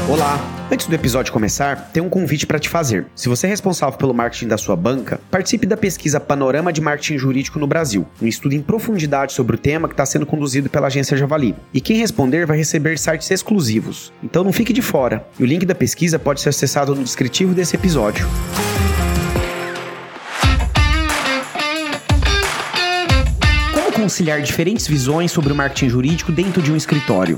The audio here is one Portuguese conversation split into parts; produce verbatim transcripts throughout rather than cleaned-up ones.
Olá! Antes do episódio começar, tem um convite para te fazer. Se você é responsável pelo marketing da sua banca, participe da pesquisa Panorama de Marketing Jurídico no Brasil, um estudo em profundidade sobre o tema que está sendo conduzido pela agência Javali. E quem responder vai receber sites exclusivos. Então não fique de fora. E o link da pesquisa pode ser acessado no descritivo desse episódio. Como conciliar diferentes visões sobre o marketing jurídico dentro de um escritório?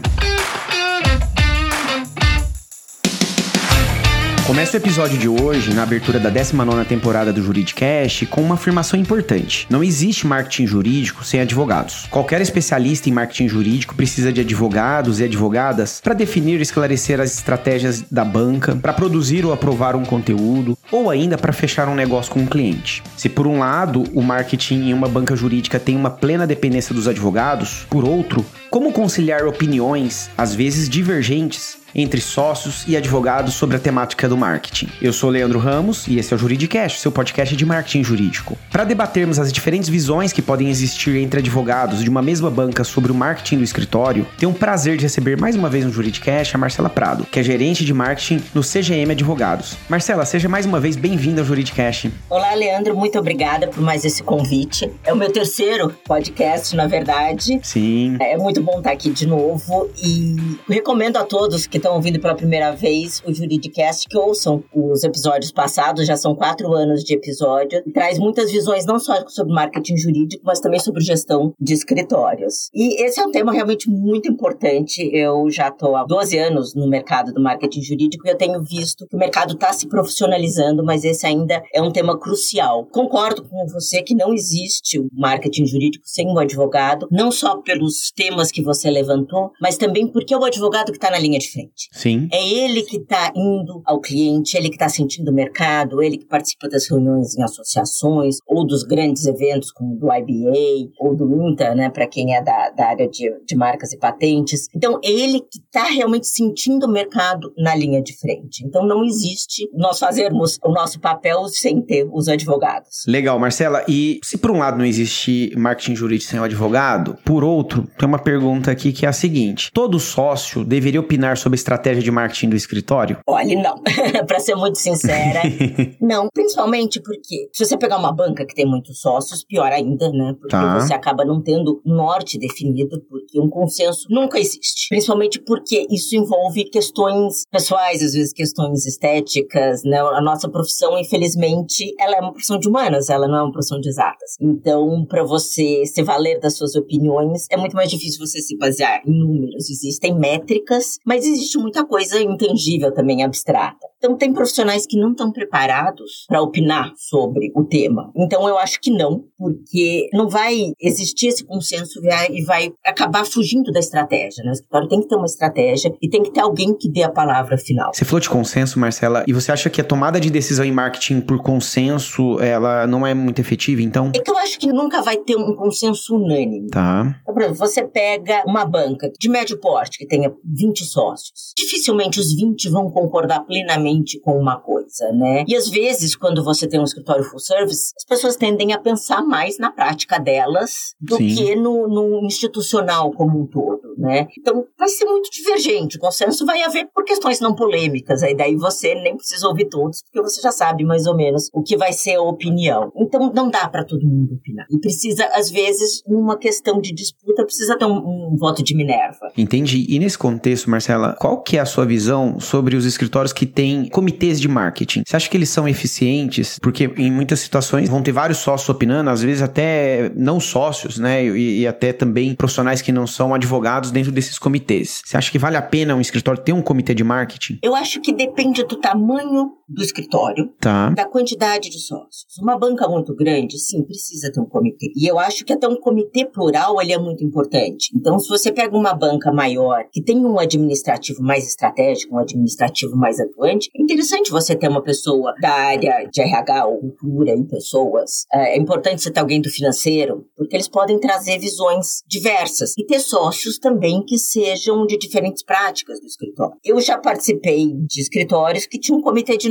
Começa o episódio de hoje, na abertura da décima nona temporada do Juridicast, com uma afirmação importante. Não existe marketing jurídico sem advogados. Qualquer especialista em marketing jurídico precisa de advogados e advogadas para definir e esclarecer as estratégias da banca, para produzir ou aprovar um conteúdo, ou ainda para fechar um negócio com um cliente. Se por um lado, o marketing em uma banca jurídica tem uma plena dependência dos advogados, por outro, como conciliar opiniões, às vezes divergentes, entre sócios e advogados sobre a temática do marketing. Eu sou Leandro Ramos e esse é o Juridicast, seu podcast de marketing jurídico. Para debatermos as diferentes visões que podem existir entre advogados de uma mesma banca sobre o marketing do escritório, tenho o prazer de receber mais uma vez no Juridicast a Marcela Prado, que é gerente de marketing no C G M Advogados. Marcela, seja mais uma vez bem-vinda ao Juridicast. Olá, Leandro, muito obrigada por mais esse convite. É o meu terceiro podcast, na verdade. Sim. É muito bom estar aqui de novo e recomendo a todos que estão ouvindo pela primeira vez o Juridicast que ouçam os episódios passados, já são quatro anos de episódio, e traz muitas visões não só sobre marketing jurídico, mas também sobre gestão de escritórios. E esse é um tema realmente muito importante. Eu já estou há doze anos no mercado do marketing jurídico e eu tenho visto que o mercado está se profissionalizando, mas esse ainda é um tema crucial. Concordo com você que não existe o marketing jurídico sem o advogado, não só pelos temas que você levantou, mas também porque é o advogado que está na linha de frente. Sim. É ele que está indo ao cliente, ele que está sentindo o mercado, ele que participa das reuniões em associações, ou dos grandes eventos como o do I B A, ou do INTA, né, para quem é da, da área de, de marcas e patentes. Então, é ele que está realmente sentindo o mercado na linha de frente. Então, não existe nós fazermos o nosso papel sem ter os advogados. Legal, Marcela. E se por um lado não existe marketing jurídico sem o advogado, por outro, tem uma pergunta aqui que é a seguinte: todo sócio deveria opinar sobre a estratégia de marketing do escritório? Olha, não. Para ser muito sincera, não. Principalmente porque se você pegar uma banca que tem muitos sócios, pior ainda, né? Porque tá. Você acaba não tendo um norte definido, porque um consenso nunca existe. Principalmente porque isso envolve questões pessoais, às vezes questões estéticas, né? A nossa profissão, infelizmente, ela é uma profissão de humanas, ela não é uma profissão de exatas. Então, para você se valer das suas opiniões, é muito mais difícil você se basear em números. Existem métricas, mas existe muita coisa intangível também, abstrata. Então, tem profissionais que não estão preparados para opinar sobre o tema. Então, eu acho que não, porque não vai existir esse consenso e vai acabar fugindo da estratégia, né? O escritório tem que ter uma estratégia e tem que ter alguém que dê a palavra final. Você falou de consenso, Marcela, e você acha que a tomada de decisão em marketing por consenso, ela não é muito efetiva, então? É que eu acho que nunca vai ter um consenso unânime. Tá. Por exemplo, você pega uma banca de médio porte, que tenha vinte sócios. Dificilmente os vinte vão concordar plenamente com uma coisa, né? E às vezes, quando você tem um escritório full service, as pessoas tendem a pensar mais na prática delas do Sim. que no, no institucional como um todo, né? Então, vai ser muito divergente. O consenso vai haver por questões não polêmicas. Aí daí você nem precisa ouvir todos, porque você já sabe mais ou menos o que vai ser a opinião. Então, não dá para todo mundo opinar. E precisa, às vezes, numa questão de disputa, precisa ter um, um voto de Minerva. Entendi. E nesse contexto, Marcela, qual que é a sua visão sobre os escritórios que têm comitês de marketing? Você acha que eles são eficientes? Porque em muitas situações vão ter vários sócios opinando, às vezes até não sócios, né? E, e até também profissionais que não são advogados dentro desses comitês. Você acha que vale a pena um escritório ter um comitê de marketing? Eu acho que depende do tamanho do escritório, tá. da quantidade de sócios. Uma banca muito grande, sim, precisa ter um comitê. E eu acho que até um comitê plural, ele é muito importante. Então, se você pega uma banca maior, que tem um administrativo mais estratégico, um administrativo mais atuante, é interessante você ter uma pessoa da área de R H ou cultura em pessoas. É importante você ter alguém do financeiro, porque eles podem trazer visões diversas. E ter sócios também que sejam de diferentes práticas do escritório. Eu já participei de escritórios que tinham um comitê de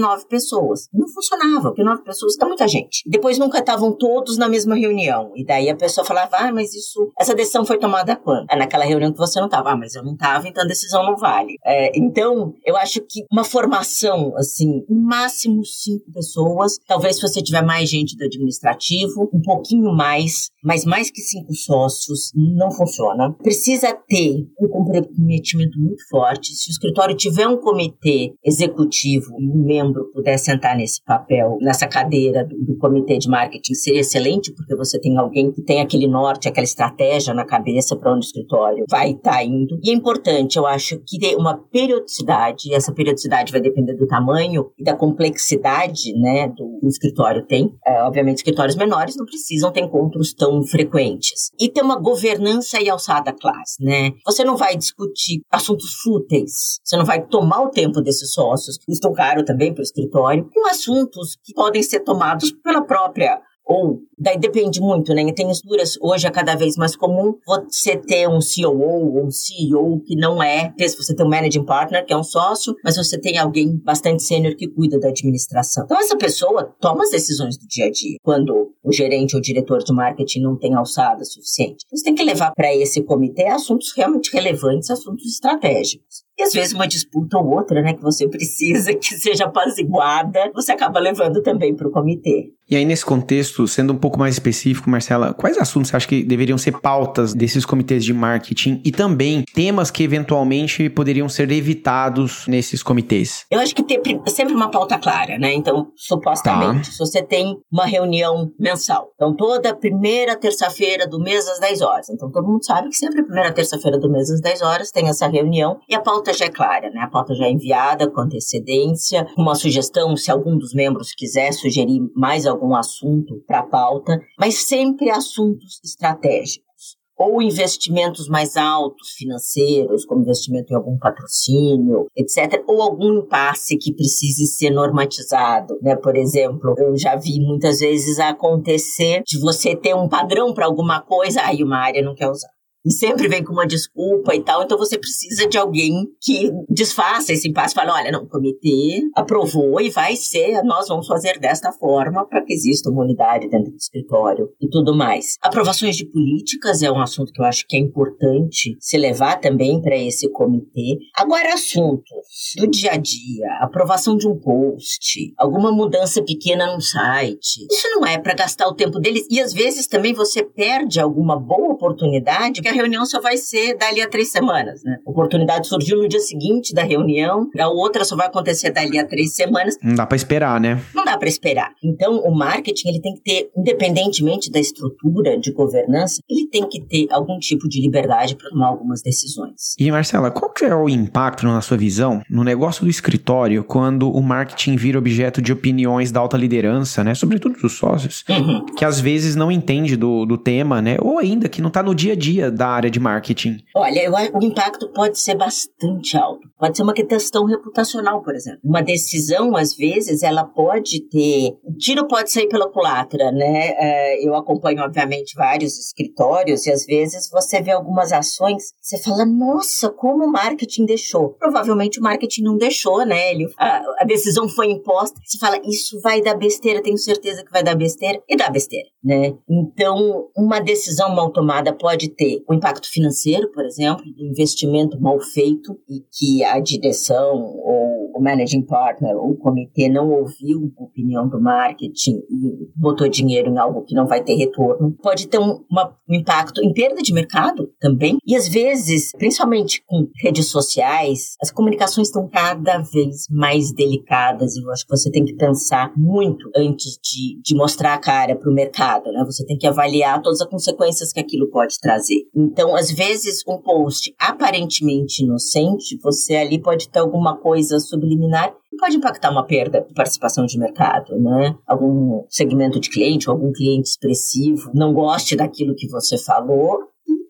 nove pessoas. Não funcionava, porque nove pessoas é muita gente. Depois nunca estavam todos na mesma reunião. E daí a pessoa falava, ah, mas isso, essa decisão foi tomada quando? É naquela reunião que você não estava. Ah, mas eu não estava, então a decisão não vale. É, então, eu acho que uma formação, assim, no máximo cinco pessoas, talvez se você tiver mais gente do administrativo, um pouquinho mais, mas mais que cinco sócios, não funciona. Precisa ter um comprometimento muito forte. Se o escritório tiver um comitê executivo e um membro puder sentar nesse papel, nessa cadeira do, do comitê de marketing, seria excelente, porque você tem alguém que tem aquele norte, aquela estratégia na cabeça para onde o escritório vai estar tá indo. E é importante, eu acho, que ter uma periodicidade, e essa periodicidade vai depender do tamanho e da complexidade, né, do, do escritório tem. É, obviamente, escritórios menores não precisam ter encontros tão frequentes. E ter uma governança e alçada classe, né? Você não vai discutir assuntos fúteis, você não vai tomar o tempo desses sócios, que custam caro também para o escritório, com assuntos que podem ser tomados pela própria, ou, daí depende muito, né? Tem estruturas, hoje é cada vez mais comum você ter um C O O ou um C E O que não é, se você tem um managing partner, que é um sócio, mas você tem alguém bastante sênior que cuida da administração. Então, essa pessoa toma as decisões do dia a dia, quando o gerente ou o diretor de marketing não tem alçada suficiente. Você tem que levar para esse comitê assuntos realmente relevantes, assuntos estratégicos. E às vezes uma disputa ou outra, né, que você precisa que seja apaziguada, você acaba levando também para o comitê. E aí, nesse contexto, sendo um pouco mais específico, Marcela, quais assuntos você acha que deveriam ser pautas desses comitês de marketing e também temas que eventualmente poderiam ser evitados nesses comitês? Eu acho que tem sempre uma pauta clara, né? Então, supostamente, tá. Se você tem uma reunião mensal, então toda primeira terça-feira do mês às dez horas, então todo mundo sabe que sempre a primeira terça-feira do mês às dez horas tem essa reunião e a pauta já é clara, né? A pauta já é enviada com antecedência, uma sugestão, se algum dos membros quiser sugerir mais algum assunto para a pauta, mas sempre assuntos estratégicos. Ou investimentos mais altos, financeiros, como investimento em algum patrocínio, etcétera. Ou algum impasse que precise ser normatizado, né? Por exemplo, eu já vi muitas vezes acontecer de você ter um padrão para alguma coisa, aí uma área não quer usar. E sempre vem com uma desculpa e tal, então você precisa de alguém que desfaça esse impasse, fala, olha, não, o comitê aprovou e vai ser, nós vamos fazer desta forma para que exista uma unidade dentro do escritório e tudo mais. Aprovações de políticas é um assunto que eu acho que é importante se levar também para esse comitê. Agora, assuntos do dia a dia, aprovação de um post, alguma mudança pequena num site, isso não é para gastar o tempo deles, e às vezes também você perde alguma boa oportunidade, que a reunião só vai ser dali a três semanas, né? A oportunidade surgiu no dia seguinte da reunião, a outra só vai acontecer dali a três semanas. Não dá para esperar, né? Não dá para esperar. Então, o marketing, ele tem que ter, independentemente da estrutura de governança, ele tem que ter algum tipo de liberdade para tomar algumas decisões. E, Marcela, qual que é o impacto, na sua visão, no negócio do escritório, quando o marketing vira objeto de opiniões da alta liderança, né? Sobretudo dos sócios, uhum. que às vezes não entende do, do tema, né? Ou ainda que não tá no dia a dia da área de marketing? Olha, eu, o impacto pode ser bastante alto. Pode ser uma questão reputacional, por exemplo. Uma decisão, às vezes, ela pode ter... O tiro pode sair pela culatra, né? É, eu acompanho, obviamente, vários escritórios e, às vezes, você vê algumas ações, você fala, nossa, como o marketing deixou. Provavelmente o marketing não deixou, né? Ele, a, a decisão foi imposta. Você fala, isso vai dar besteira, tenho certeza que vai dar besteira. E dá besteira, né? Então, uma decisão mal tomada pode ter o impacto financeiro, por exemplo, do investimento mal feito e que a direção ou o managing partner ou o comitê não ouviu a opinião do marketing e botou dinheiro em algo que não vai ter retorno. Pode ter um, uma, um impacto em perda de mercado também. E às vezes, principalmente com redes sociais, as comunicações estão cada vez mais delicadas e eu acho que você tem que pensar muito antes de, de mostrar a cara para o mercado, né? Você tem que avaliar todas as consequências que aquilo pode trazer. Então, às vezes, um post aparentemente inocente, você ali pode ter alguma coisa subliminar que pode impactar uma perda de participação de mercado, né? Algum segmento de cliente, ou algum cliente expressivo não goste daquilo que você falou,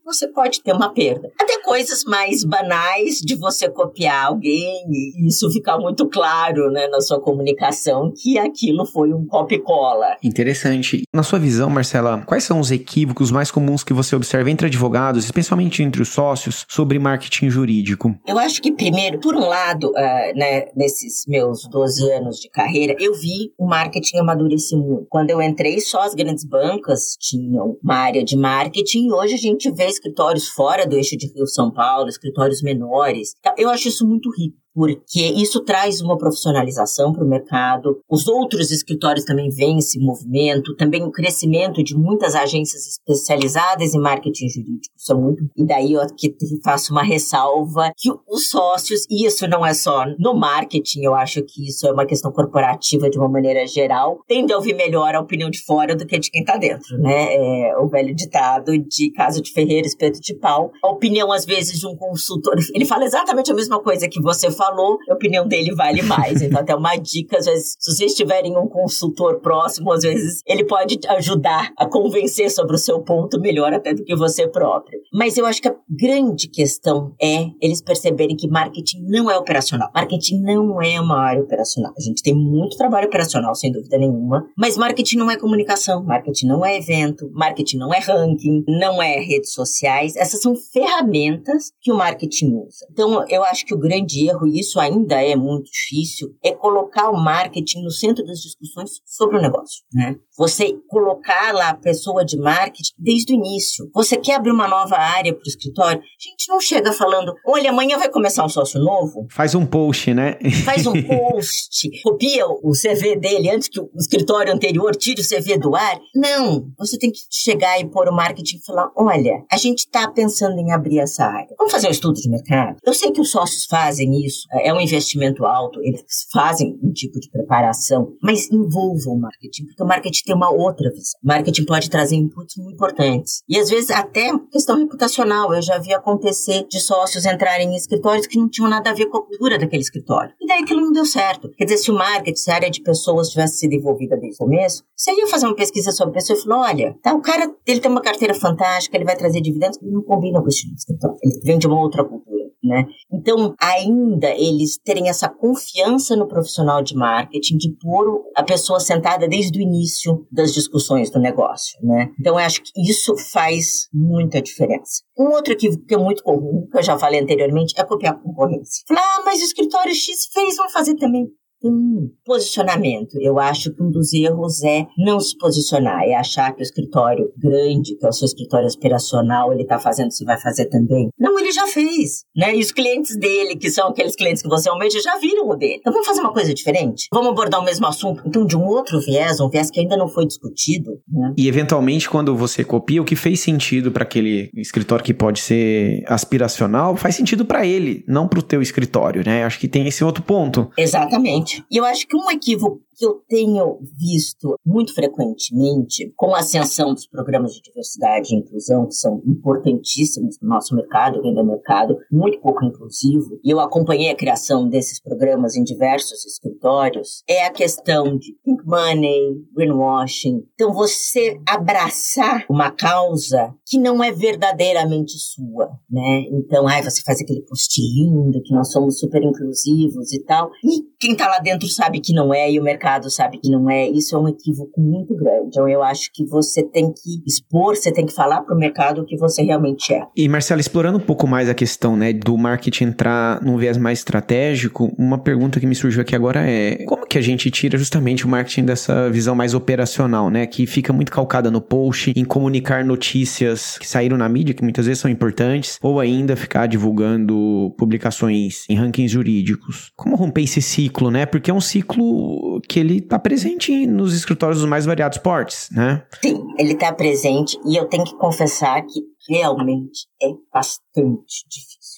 você pode ter uma perda. Até coisas mais banais de você copiar alguém e isso ficar muito claro, né, na sua comunicação que aquilo foi um copia-cola. Interessante. Na sua visão, Marcela, quais são os equívocos mais comuns que você observa entre advogados, especialmente entre os sócios, sobre marketing jurídico? Eu acho que, primeiro, por um lado, uh, né, nesses meus doze anos de carreira, eu vi o marketing amadurecer muito. Quando eu entrei, só as grandes bancas tinham uma área de marketing e hoje a gente vê escritórios fora do eixo de Rio-São Paulo, escritórios menores. Eu acho isso muito rico, porque isso traz uma profissionalização para o mercado. Os outros escritórios também veem esse movimento, também o crescimento de muitas agências especializadas em marketing jurídico. Isso é muito... E daí eu aqui faço uma ressalva que os sócios, e isso não é só no marketing, eu acho que isso é uma questão corporativa de uma maneira geral, tende a ouvir melhor a opinião de fora do que de quem está dentro, né? É o velho ditado de casa de ferreiro, espeto de pau. A opinião, às vezes, de um consultor, ele fala exatamente a mesma coisa que você fala, falou, a opinião dele vale mais. Então, até uma dica, às vezes, se vocês tiverem um consultor próximo, às vezes, ele pode ajudar a convencer sobre o seu ponto melhor até do que você próprio. Mas eu acho que a grande questão é eles perceberem que marketing não é operacional. Marketing não é uma área operacional. A gente tem muito trabalho operacional, sem dúvida nenhuma, mas marketing não é comunicação, marketing não é evento, marketing não é ranking, não é redes sociais. Essas são ferramentas que o marketing usa. Então, eu acho que o grande erro, e isso ainda é muito difícil, é colocar o marketing no centro das discussões sobre o negócio, né? Você colocar lá a pessoa de marketing desde o início. Você quer abrir uma nova área para o escritório? A gente não chega falando, olha, amanhã vai começar um sócio novo. Faz um post, né? Faz um post, copia o C V dele antes que o escritório anterior tire o C V do ar. Não, você tem que chegar e pôr o marketing e falar, olha, a gente está pensando em abrir essa área. Vamos fazer um estudo de mercado? Eu sei que os sócios fazem isso, é um investimento alto, eles fazem um tipo de preparação, mas envolvam o marketing, porque o marketing tem uma outra visão. O marketing pode trazer inputs muito importantes. E às vezes até questão reputacional, eu já vi acontecer de sócios entrarem em escritórios que não tinham nada a ver com a cultura daquele escritório. E daí aquilo não deu certo. Quer dizer, se o marketing, se a área de pessoas tivesse sido envolvida desde o começo, você ia fazer uma pesquisa sobre a pessoa e falou, olha, tá, o cara, ele tem uma carteira fantástica, ele vai trazer dividendos, ele não combina com o estilo do escritório. Ele vem de uma outra cultura, né? Então, ainda eles terem essa confiança no profissional de marketing, de pôr a pessoa sentada desde o início das discussões do negócio, né? Então, eu acho que isso faz muita diferença. Um outro equívoco que é muito comum, que eu já falei anteriormente, é copiar a concorrência. Falar, ah, mas o escritório X fez, vamos fazer também. Hum, posicionamento. Eu acho que um dos erros é não se posicionar, é achar que o escritório grande, que é o seu escritório aspiracional, ele está fazendo, você vai fazer também. Não, ele já fez, né? E os clientes dele, que são aqueles clientes que você almeja, já viram o dele. Então vamos fazer uma coisa diferente? Vamos abordar o mesmo assunto, então de um outro viés, um viés que ainda não foi discutido, né? E eventualmente, quando você copia, o que fez sentido para aquele escritório que pode ser aspiracional, faz sentido para ele, não para o teu escritório, né? Acho que tem esse outro ponto. Exatamente. E eu acho que um equívoco que eu tenho visto muito frequentemente com a ascensão dos programas de diversidade e inclusão, que são importantíssimos no nosso mercado, vem do mercado, muito pouco inclusivo, e eu acompanhei a criação desses programas em diversos escritórios, é a questão de pink money, greenwashing. Então, você abraçar uma causa que não é verdadeiramente sua, né? Então, ai, você faz aquele post lindo, que nós somos super inclusivos e tal, e quem tá lá dentro sabe que não é, e o mercado sabe que não é. Isso é um equívoco muito grande. Então, eu acho que você tem que expor, você tem que falar para o mercado o que você realmente é. E, Marcela, explorando um pouco mais a questão, né, do marketing entrar num viés mais estratégico, uma pergunta que me surgiu aqui agora é como que a gente tira justamente o marketing dessa visão mais operacional, né, que fica muito calcada no post, em comunicar notícias que saíram na mídia, que muitas vezes são importantes, ou ainda ficar divulgando publicações em rankings jurídicos. Como romper esse ciclo, né? Porque é um ciclo que ele está presente nos escritórios dos mais variados portes, né? Sim, ele está presente e eu tenho que confessar que realmente é bastante difícil.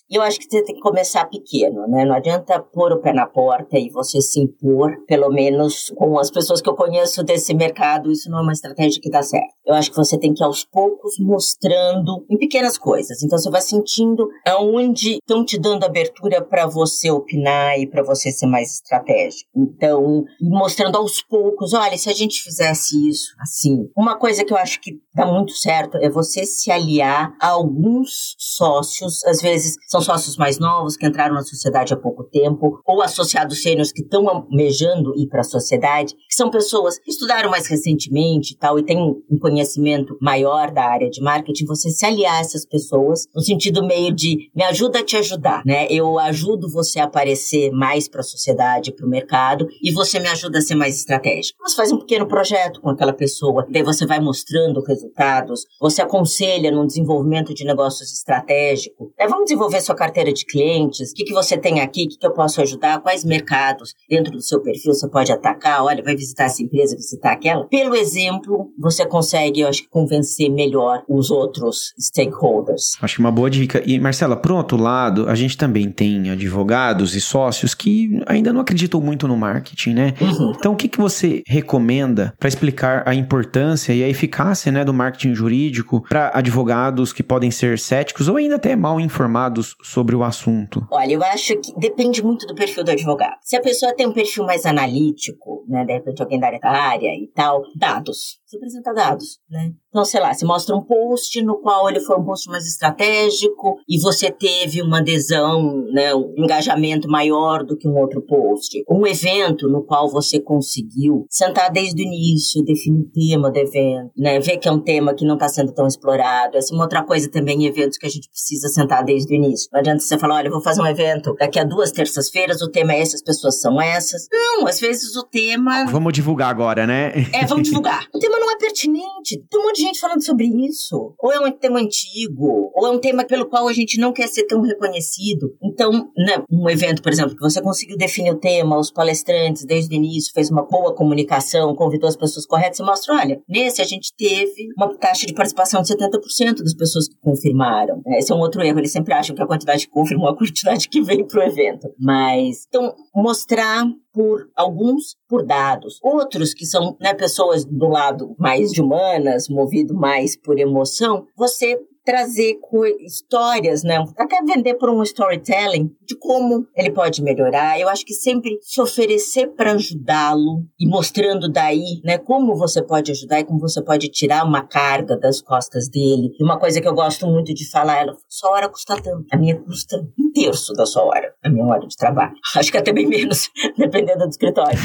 E eu acho que você tem que começar pequeno, né? Não adianta pôr o pé na porta e você se impor, pelo menos com as pessoas que eu conheço desse mercado, isso não é uma estratégia que dá certo. Eu acho que você tem que ir aos poucos mostrando em pequenas coisas. Então você vai sentindo aonde estão te dando abertura para você opinar e para você ser mais estratégico. Então, mostrando aos poucos, olha, se a gente fizesse isso assim. Uma coisa que eu acho que dá muito certo é você se aliar a alguns sócios, às vezes são sócios mais novos que entraram na sociedade há pouco tempo, ou associados sêniores que estão almejando ir para a sociedade, que são pessoas que estudaram mais recentemente e tal, e têm um conhecimento maior da área de marketing. Você se aliar a essas pessoas no sentido meio de me ajuda a te ajudar, né? Eu ajudo você a aparecer mais para a sociedade, para o mercado, e você me ajuda a ser mais estratégico. Você faz um pequeno projeto com aquela pessoa, daí você vai mostrando resultados, você aconselha no desenvolvimento de negócios estratégico. É, vamos desenvolver sua carteira de clientes, o que, que você tem aqui, o que, que eu posso ajudar, quais mercados dentro do seu perfil você pode atacar, olha, vai visitar essa empresa, visitar aquela. Pelo exemplo, você consegue, eu acho que, convencer melhor os outros stakeholders. Acho que uma boa dica. E, Marcela, por outro lado, a gente também tem advogados e sócios que ainda não acreditam muito no marketing, né? Uhum. Então, o que, que você recomenda para explicar a importância e a eficácia, né, do marketing jurídico para advogados que podem ser céticos ou ainda até mal informados sobre o assunto? Olha, eu acho que depende muito do perfil do advogado. Se a pessoa tem um perfil mais analítico, né, de repente alguém da área e tal, dados. Você apresenta dados, né? Então, sei lá, você mostra um post no qual ele foi um post mais estratégico e você teve uma adesão, né, um engajamento maior do que um outro post. Um evento no qual você conseguiu sentar desde o início, definir o tema do evento, né, ver que é um tema que não está sendo tão explorado. Essa é uma outra coisa também em eventos que a gente precisa sentar desde o início. Não adianta você falar, olha, eu vou fazer um evento daqui a duas terças-feiras, o tema é esse, as pessoas são essas. Não, às vezes o tema... Vamos divulgar agora, né? É, vamos divulgar. O tema não é pertinente. Tem um monte de gente falando sobre isso. Ou é um tema antigo, ou é um tema pelo qual a gente não quer ser tão reconhecido. Então, né, um evento, por exemplo, que você conseguiu definir o tema, os palestrantes desde o início, fez uma boa comunicação, convidou as pessoas corretas, você mostra, olha, nesse a gente teve uma taxa de participação de setenta por cento das pessoas que confirmaram. Esse é um outro erro, eles sempre acham que a quantidade que confirmou é a quantidade que veio pro evento. Mas, então, mostrar por alguns, por dados. Outros que são, né, pessoas do lado mais de humanas, movido mais por emoção, você trazer co- histórias, né? Até vender por um storytelling de como ele pode melhorar. Eu acho que sempre se oferecer para ajudá-lo e mostrando daí, né, como você pode ajudar e como você pode tirar uma carga das costas dele. E uma coisa que eu gosto muito de falar, ela, sua hora custa tanto. A minha custa um terço da sua hora, a minha hora de trabalho. Acho que até bem menos, dependendo do escritório.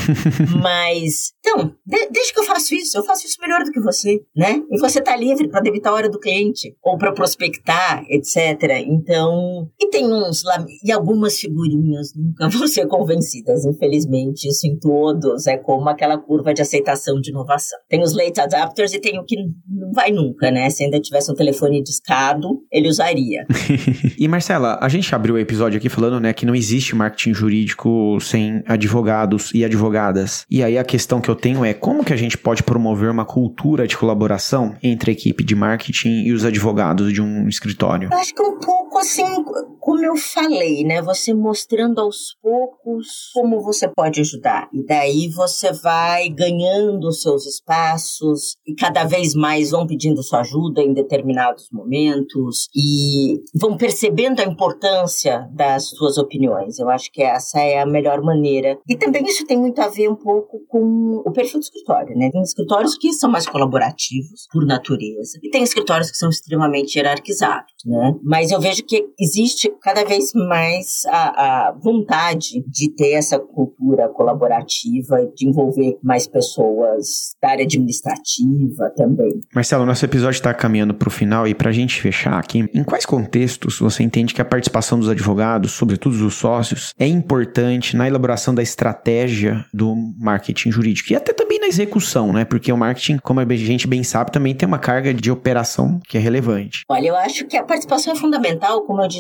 Mas, então, de- desde que eu faço isso, eu faço isso melhor do que você, né? E você tá livre para debitar a hora do cliente ou para prospectar, etcétera. Então, e tem uns lá, e algumas figurinhas nunca vão ser convencidas, infelizmente, isso em todos, é como aquela curva de aceitação de inovação. Tem os late adapters e tem o que não vai nunca, né? Se ainda tivesse um telefone discado, ele usaria. E Marcela, a gente abriu o episódio aqui falando, né, que não existe marketing jurídico sem advogados e advogadas. E aí a questão que eu tenho é como que a gente pode promover uma cultura de colaboração entre a equipe de marketing e os advogados de um escritório? Eu acho que um pouco assim, como eu falei, né? Você mostrando aos poucos como você pode ajudar. E daí você vai ganhando os seus espaços e cada vez mais vão pedindo sua ajuda em determinados momentos e vão percebendo a importância das suas opiniões. Eu acho que essa é a melhor maneira. E também isso tem muito a ver um pouco com o perfil do escritório, né? Tem escritórios que são mais colaborativos, por natureza, e tem escritórios que são extremamente hierarquizados, né? Mas eu vejo que existe cada vez mais a, a vontade de ter essa cultura colaborativa, de envolver mais pessoas da área administrativa também. Marcelo, nosso episódio está caminhando para o final e para a gente fechar aqui, em quais contextos você entende que a participação dos advogados, sobretudo dos sócios, é importante na elaboração da estratégia do marketing jurídico e até também na execução, né? Porque o marketing, como a gente bem sabe, também tem uma carga de operação que é relevante. Olha, eu acho que a participação é fundamental, como eu disse no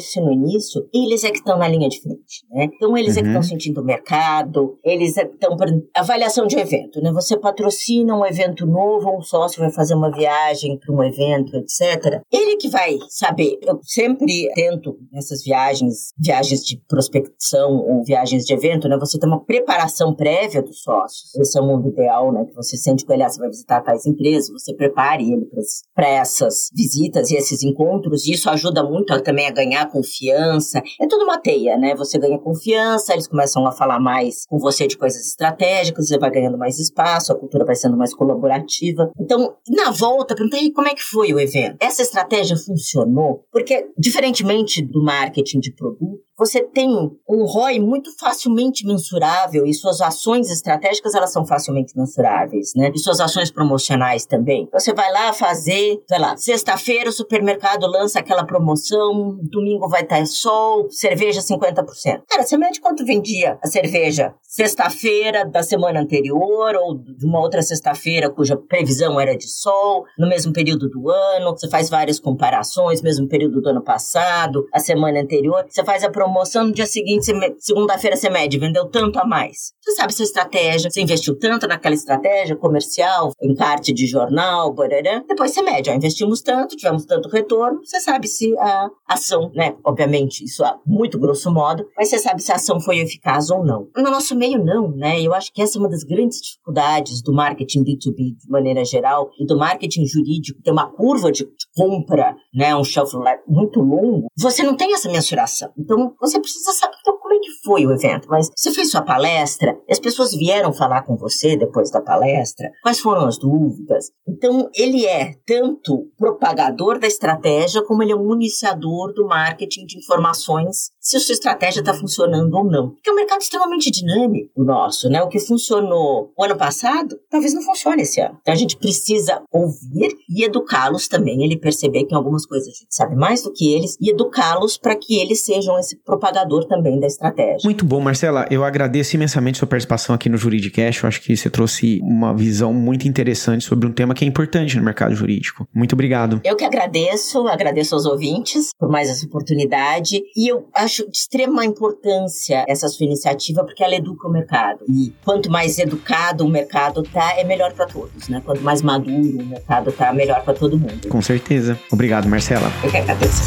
nisso, eles é que estão na linha de frente, né? Então, eles uhum. é que estão sentindo o mercado, eles é que estão... Avaliação de evento, né? Você patrocina um evento novo, um sócio vai fazer uma viagem para um evento, etcétera. Ele que vai saber. Eu sempre tento, nessas viagens, viagens de prospecção ou viagens de evento, né? Você tem uma preparação prévia dos sócios. Esse é o mundo ideal, né? Que você sente com ele, ah, você vai visitar tais empresas, você prepare ele para essas visitas e esses encontros, e isso ajuda muito a, também a ganhar confiança. É tudo uma teia, né? Você ganha confiança, eles começam a falar mais com você de coisas estratégicas, você vai ganhando mais espaço, a cultura vai sendo mais colaborativa. Então, na volta, perguntei como é que foi o evento. Essa estratégia funcionou? Porque, diferentemente do marketing de produto, você tem um R O I muito facilmente mensurável e suas ações estratégicas, elas são facilmente mensuráveis, né? E suas ações promocionais também. Você vai lá fazer, sei lá, sexta-feira o supermercado lança aquela promoção, domingo vai estar sol, cerveja cinquenta por cento. Cara, você mede quanto vendia a cerveja sexta-feira da semana anterior ou de uma outra sexta-feira cuja previsão era de sol, no mesmo período do ano, você faz várias comparações, mesmo período do ano passado, a semana anterior, você faz a promoção, no dia seguinte, você, segunda-feira você mede, vendeu tanto a mais. Você sabe sua estratégia, você investiu tanto naquela estratégia comercial, encarte de jornal, barará. Depois você mede, ó, investimos tanto, tivemos tanto retorno, você sabe se a ação, né, obviamente, isso é muito grosso modo, mas você sabe se a ação foi eficaz ou não. No nosso meio, não, né? Eu acho que essa é uma das grandes dificuldades do marketing B dois B de maneira geral e do marketing jurídico, tem uma curva de compra, né, um shelf life muito longo, você não tem essa mensuração. Então, você precisa saber então, como é que foi o evento. Mas você fez sua palestra, as pessoas vieram falar com você depois da palestra, quais foram as dúvidas? Então, ele é tanto propagador da estratégia, como ele é um iniciador do marketing de informações, se a sua estratégia está funcionando ou não. Porque é um mercado extremamente dinâmico, o nosso, né? O que funcionou o ano passado, talvez não funcione esse ano. Então, a gente precisa ouvir e educá-los também, ele perceber que em algumas coisas a gente sabe mais do que eles, e educá-los para que eles sejam esse propagador também da estratégia. Muito bom, Marcela. Eu agradeço imensamente sua participação aqui no Juridicast. Eu acho que você trouxe uma visão muito interessante sobre um tema que é importante no mercado jurídico. Muito obrigado. Eu que agradeço, agradeço aos ouvintes por mais essa oportunidade, e eu acho de extrema importância essa sua iniciativa, porque ela educa o mercado. E quanto mais educado o mercado tá, é melhor para todos, né? Quanto mais maduro o mercado tá, melhor para todo mundo. Com certeza. Obrigado, Marcela. Eu que agradeço.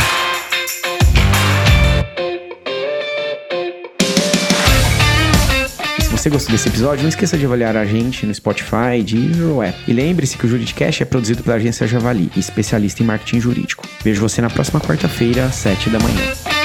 Se você gostou desse episódio, não esqueça de avaliar a gente no Spotify, Deezer ou App. E lembre-se que o Juridicast é produzido pela agência Javali, especialista em marketing jurídico. Vejo você na próxima quarta-feira, às sete da manhã.